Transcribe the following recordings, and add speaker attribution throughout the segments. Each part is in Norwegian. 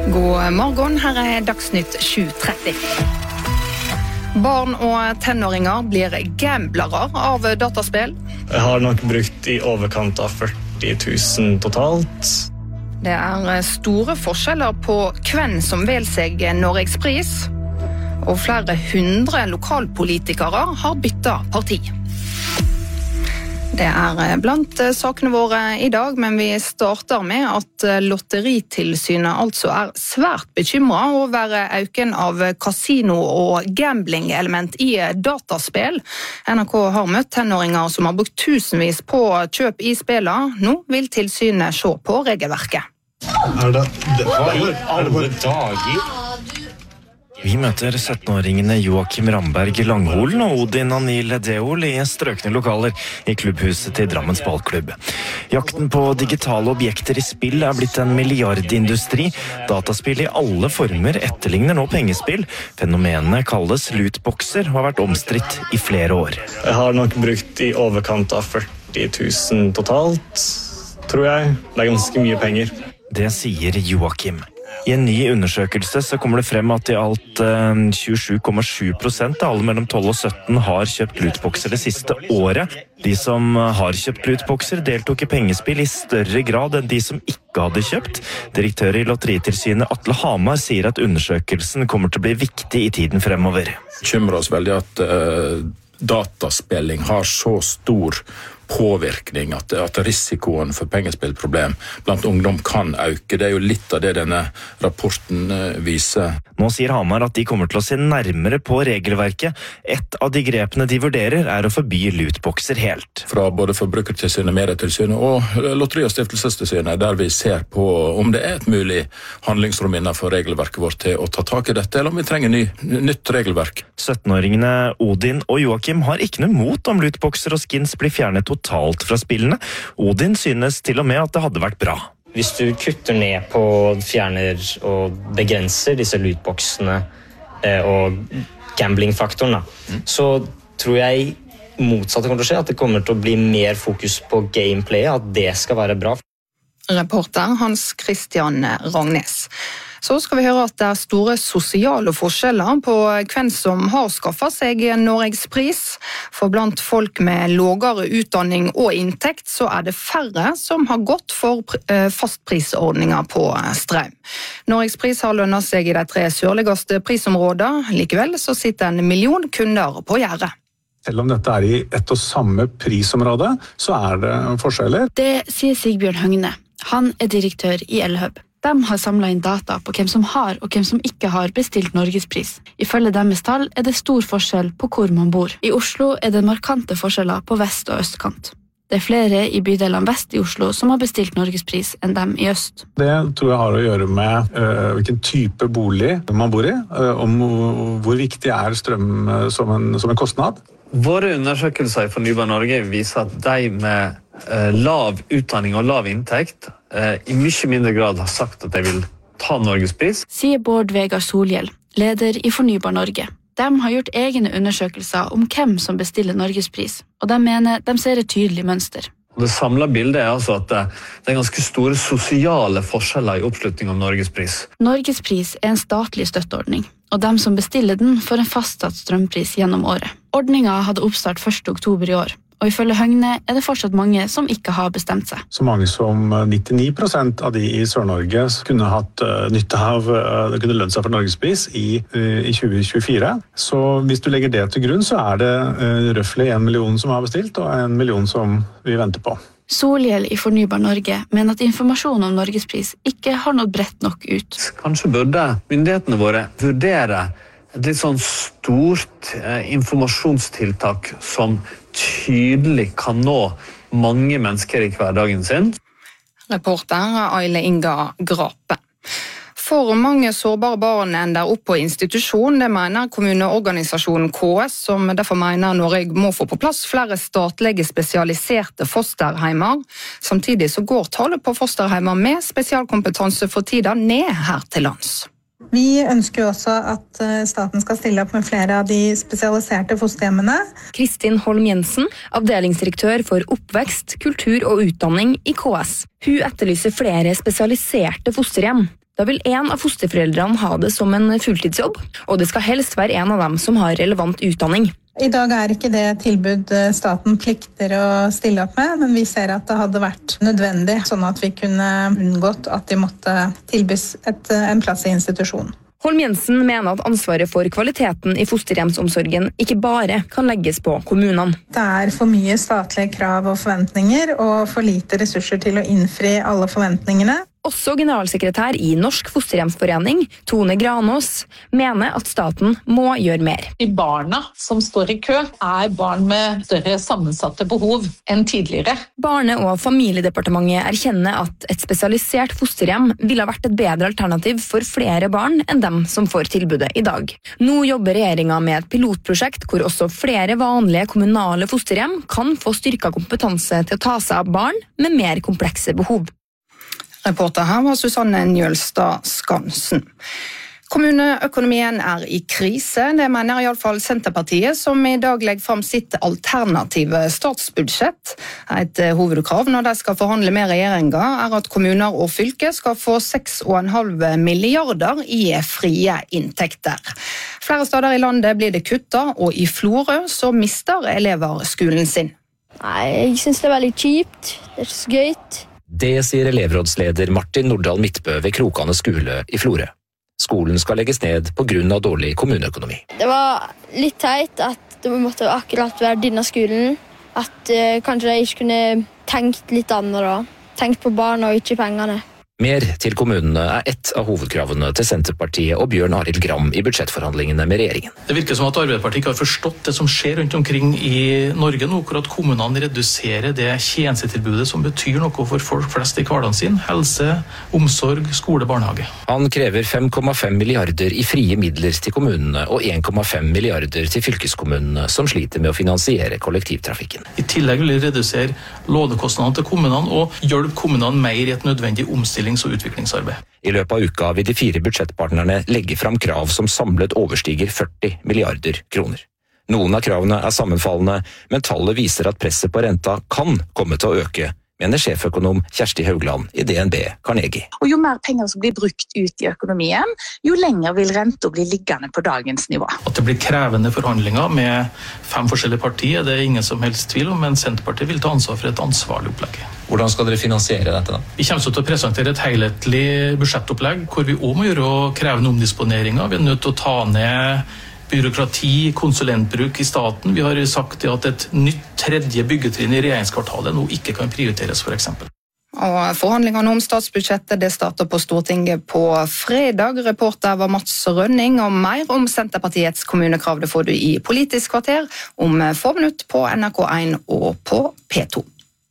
Speaker 1: God morgen, her Dagsnytt 7:30. Barn og tenåringer blir gamblere av dataspill.
Speaker 2: Jeg har nok brukt I overkant av 40 000 totalt.
Speaker 1: Det store forskjeller på hvem som vel seg Norgespris, og flere hundre lokalpolitikere har byttet parti. Det blant sakene våre I dag, men vi starter med at Lotteritilsynet altså svært bekymret over øken av kasino- og gambling-element I dataspill. NRK har møtt tenåringer som har brukt tusenvis på kjøp I spillet. Nå vil tilsynet se på regelverket.
Speaker 2: Hva I alle dager?
Speaker 3: Vi møter 17-åringene Joakim Ramberg Langholen og Odin Anil Deol I strøkne lokaler I klubbhuset til Drammens ballklubb. Jakten på digitale objekter I spill blitt en milliardindustri. Dataspill I alle former etterligner nå pengespill. Fenomenet kalles lootboxer og har vært omstridt I flere år.
Speaker 2: Jeg har nok brukt I overkant av 40 000 totalt, tror jeg. Det ganske mye penger.
Speaker 3: Det sier Joakim. I en ny undersøkelse så kommer det frem at I alt 27,7% av alle mellom 12 og 17 har kjøpt lootboxer det siste året. De som har kjøpt lootboxer deltok I pengespill I større grad enn de som ikke hadde kjøpt. Direktør I Lotteritilsynet Atle Hamar sier at undersøkelsen kommer til å bli viktig I tiden fremover.
Speaker 4: Bekymrer oss veldig at dataspilling har så stor påvirkning at risikoen for pengespillproblem blant ungdom kan øke. Det jo litt av det denne rapporten viser.
Speaker 3: Nå sier Hamar at de kommer til å se nærmere på regelverket. Et av de grepene de vurderer å forby lootboxer helt.
Speaker 4: Fra både Forbrukertilsynet, Medietilsynet og Lotteri- og Stiftelsestilsynet, der vi ser på om det et mulig handlingsrom innenfor regelverket vårt til å ta tak I dette, eller om vi trenger nytt regelverk.
Speaker 3: 17-åringene Odin og Joakim har ikke noe mot om lootboxer og skins blir fjernet totalt fra spillene. Odin synes til og med at det hadde vært bra.
Speaker 5: Hvis du kutter ned på, fjerner og begrenser disse lootboxene og gamblingfaktoren, så tror jeg motsatt kommer til å skje, at det kommer til å bli mer fokus på gameplay, at det skal være bra.
Speaker 1: Reporter Hans Christian Ragnes. Så skal vi høre at det store sosiale forskjeller på hvem som har skaffet seg Norgespris. For blant folk med lavere utdanning og inntekt så det færre som har gått for fastprisordninger på strøm. Norgespris har lønnet seg I de 3 sørligste prisområder. Likevel så sitter 1 million kunder på gjerdet.
Speaker 6: Selv om dette I ett og samme prisområde, så det forskjeller.
Speaker 7: Det sier Sigbjørn Høgne. Han direktør I Elhub. De har samlet inn data på hvem som har og hvem som ikke har bestilt Norgespris. Ifølge deres tall det stor forskjell på hvor man bor. I Oslo det markante forskjeller på vest- og østkant. Det flere I bydelene vest I Oslo som har bestilt Norgespris enn dem I øst.
Speaker 6: Det tror jeg har å gjøre med hvilken type bolig man bor I, om hvor viktig strøm som en kostnad.
Speaker 8: Våre undersøkelser I Fornybar Norge viser at de med lav utdanning og lav inntekt I mye mindre grad har sagt at de vil ta Norgespris.
Speaker 7: Sier Bård Vegard Solhjell, leder I Fornybar Norge. De har gjort egne undersøkelser om hvem som bestiller Norgespris, og de mener de ser et tydelig mønster.
Speaker 8: Det samlede bildet altså at det ganske store sosiale forskjeller I oppslutning om Norgespris.
Speaker 7: Norgespris en statlig støtteordning, og de som bestiller den får en fastsatt strømpris gjennom året. Ordningen hadde oppstart 1. oktober I år, og ifølge Høgne det fortsatt mange som ikke har bestemt seg.
Speaker 6: Så mange som 99% av de I Sør-Norge kunne hatt nytte av, det kunne lønne seg for Norgespris I 2024. Så hvis du legger det til grunn, så det røftlig 1 million som har bestilt, og 1 million som vi venter på.
Speaker 7: Solhjell I Fornybar Norge mener at informasjon om Norgespris ikke har nådd bredt nok ut.
Speaker 8: Kanskje burde myndighetene våre vurdere et litt sånn stort informasjonstiltak som tydelig kan nå mange mennesker I hverdagen sin.
Speaker 1: Reporter Aile Inga Grape. For mange sårbare barn ender opp på institusjon, det mener kommuneorganisasjonen KS, som derfor mener Norge må få på plass flere statlige spesialiserte fosterheimer. Samtidig så går tallet på fosterheimer med spesialkompetanse for tiden ned her til lands.
Speaker 9: Vi ønsker jo også at staten skal stille opp med flere av de spesialiserte fosterhjemmene.
Speaker 10: Kristin Holm Jensen, avdelingsdirektør for oppvekst, kultur og utdanning I KS. Hun etterlyser flere spesialiserte fosterhjem. Da vil en av fosterforeldrene ha det som en fulltidsjobb, og det skal helst være en av dem som har relevant utdanning.
Speaker 9: I dag ikke det tilbud staten plikter å stille opp med, men vi ser at det hadde vært nødvendig, sånn at vi kunne unngått at de måtte tilbys en plass i institusjonen.
Speaker 10: Holm-Jensen mener at ansvaret for kvaliteten i fosterhjemsomsorgen ikke bare kan legges på kommunene.
Speaker 9: Det for mye statlige krav og forventninger, og for lite ressurser til å innfri alle forventningene.
Speaker 10: Også generalsekretær i Norsk Fosterhjemsforening, Tone Granås, mener at staten må gjøre mer.
Speaker 11: De barna som står i kø barn med større sammensatte behov enn tidligere.
Speaker 10: Barne- og familiedepartementet erkjenner at et spesialisert fosterhjem ville ha vært et bedre alternativ for flere barn enn dem som får tilbudet i dag. Nå jobber regjeringen med et pilotprosjekt hvor også flere vanlige kommunale fosterhjem kan få styrket kompetanse til å ta seg av barn med mer komplekse behov.
Speaker 1: Reporter her var Susanne Njølstad Skansen. Kommuneøkonomien i krise, det mener I alle fall Senterpartiet, som I dag legger frem sitt alternative statsbudsjett. Et hovedkrav når de skal forhandle med regjeringen at kommuner og fylker skal få 6,5 milliarder I frie inntekter. Flere steder I landet blir det kuttet, og I Florø så mister elever skolen sin.
Speaker 12: Nei, jeg synes det veldig kjipt. Det ikke så gøyt.
Speaker 13: Det sier elevrådsleder Martin Nordahl Midtbø ved Krokane skole I Florø. Skolen skal legges ned på grunn av dårlig kommuneøkonomi.
Speaker 12: Det var litt teit at det måtte akkurat være denne skolen. At kanskje de ikke kunne tenkt litt annet da. Tenkt på barna og ikke pengene.
Speaker 13: Mer til kommunene ett av hovedkravene til Senterpartiet og Bjørn Arild Gram I budsjettforhandlingene med regjeringen.
Speaker 14: Det virker som at Arbeiderpartiet ikke har forstått det som skjer rundt omkring I Norge nå, hvor at kommunene reduserer det tjenestetilbudet som betyr noe for folk flest I hverdagen sin, helse, omsorg, skole, barnehage.
Speaker 13: Han krever 5,5 milliarder I frie midler til kommunene og 1,5 milliarder til fylkeskommunene som sliter med å finansiere kollektivtrafikken.
Speaker 14: I tillegg vil de redusere lånekostnadene til kommunene og hjelpe kommunene mer I et nødvendig omstilling og utviklingsarbeid.
Speaker 13: I løpet av uka vil de 4 budsjettpartnerne legge fram krav som samlet overstiger 40 milliarder kroner. Noen av kravene sammenfallende, men tallet viser at presset på renta kan komme til å øke, mener sjeføkonom Kjersti Haugland I DNB Carnegie.
Speaker 15: Og jo mer penger som blir brukt ut I økonomien, jo lenger vil renta bli liggende på dagens nivå.
Speaker 14: At det blir krevende forhandlinger med 5 forskjellige partier, det ingen som helst tvil om, men Senterpartiet vil ta ansvar for et ansvarlig opplegg.
Speaker 13: Hvordan skal dere finansiere dette da?
Speaker 14: Vi kommer til å presentere et helhetlig budsjettopplegg, hvor vi også må gjøre krevende omdisponeringer. Vi nødt til å ta ned byråkrati, konsulentbruk I staten. Vi har sagt at et nytt tredje byggetrinn I regjeringskvartalet nå ikke kan prioriteres for eksempel.
Speaker 1: Og forhandlingene om statsbudsjettet det starter på Stortinget på fredag. Reporter var Mats Rønning, og mer om Senterpartiets kommunekrav det får du I Politisk kvarter om få minutter på NRK1 og på P2.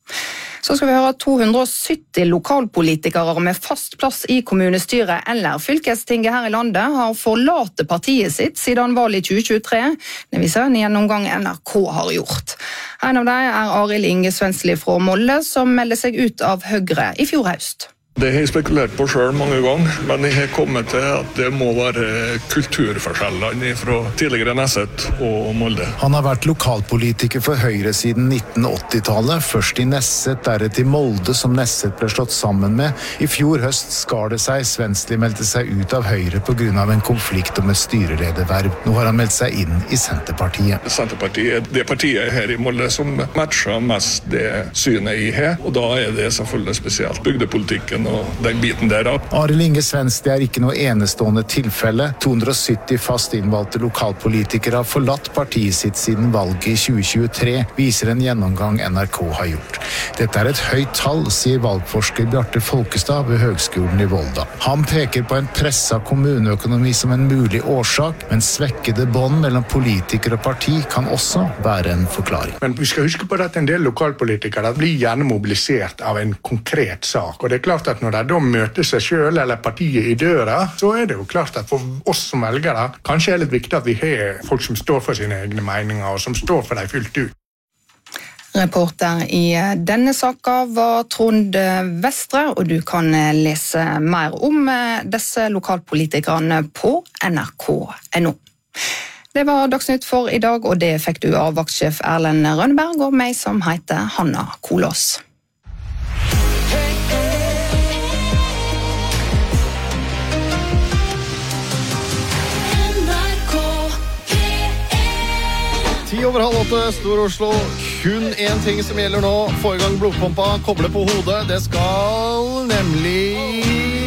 Speaker 1: Så skal vi høre at 270 lokalpolitikere med fast plass I kommunestyret eller fylkestinget her I landet har forlatt partiet sitt siden valget I 2023. Det viser en gjennomgang NRK har gjort. En av dem Arild Inge Svensli fra Molde, som melder seg ut av Høyre I fjor høst.
Speaker 16: Det har jeg spekulert på selv mange ganger, men jeg har kommet til at det må være kulturforskjellene fra tidligere Nesset og Molde.
Speaker 17: Han har vært lokalpolitiker for Høyre siden 1980-tallet, først I Nesset, deretter I Molde som Nesset ble slått sammen med. I fjor høst skar det seg, Svensli meldte seg ut av Høyre på grunn av en konflikt om et styrelederverv. Nå har han meldt seg inn I Senterpartiet.
Speaker 16: Senterpartiet det partiet her I Molde som matcher mest det synet jeg har, og da det selvfølgelig spesielt bygdepolitikken og den biten der av.
Speaker 17: Arild Inge Svensli ikke noe enestående tilfelle. 270 fast innvalgte lokalpolitikere har forlatt partiet sitt siden valget I 2023, viser en gjennomgang NRK har gjort. Dette et høyt tall, sier valgforsker Bjarte Folkestad ved Høgskolen I Volda. Han peker på en presset kommuneøkonomi som en mulig årsak, men svekkede bånd mellom politikere og parti kan også være en forklaring.
Speaker 18: Men vi skal huske på at en del lokalpolitikere blir gjerne mobilisert av en konkret sak, og det klart at når de da møter seg selv eller partiet I døra, så det jo klart at for oss som velgere kanskje litt viktig at vi har folk som står for sine egne meninger og som står for dem fullt ut.
Speaker 1: Reporter I denne saken var Trond Vestre, og du kan lese mer om disse lokalpolitikerne på nrk.no. Det var Dagsnytt for I dag, og det fikk du av vaktsjef Erlend Rønneberg og meg som heter Hanna Kolås.
Speaker 19: 7:10, Stor-Oslo. Kun én ting som gjelder nå. Få i gang blodpumpa, koble på hodet. Det skal nemlig...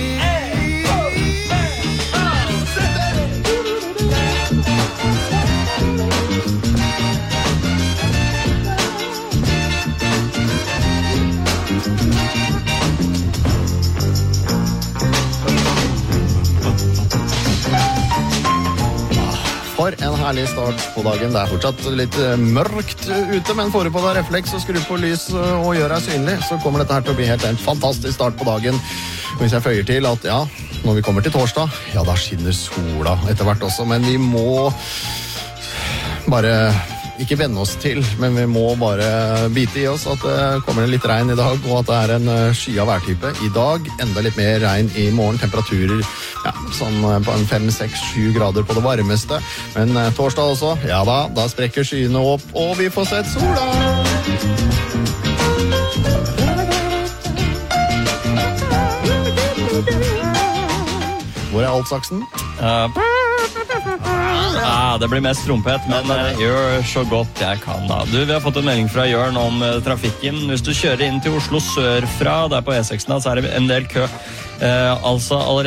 Speaker 19: For en herlig start på dagen. Det er fortsatt litt mørkt ute, men får du på deg refleks og skru på lys og gjør deg synlig, så kommer dette her til å bli helt en fantastisk start på dagen. Og hvis jeg føyer til at ja, når vi kommer til torsdag, ja, da skinner sola etter hvert også, men vi må bare ikke vende oss til, men vi må bare bite i oss at det kommer litt regn i dag, og at det er en skyet værtype. I dag enda litt mer regn i morgen, temperaturer ja, sånn på en 5-6-7 grader på det varmeste. Men torsdag også, ja da sprekker skyene opp, og vi får sett sola! Hvor er altsaksen?
Speaker 20: Ja, det blir mest trompet, men jeg gjør så godt jeg kan da. Du, vi har fått en melding fra Jørn om trafikken. Hvis du kjører inn til Oslo sørfra, der på E6, så er det en del kø. Altså allerede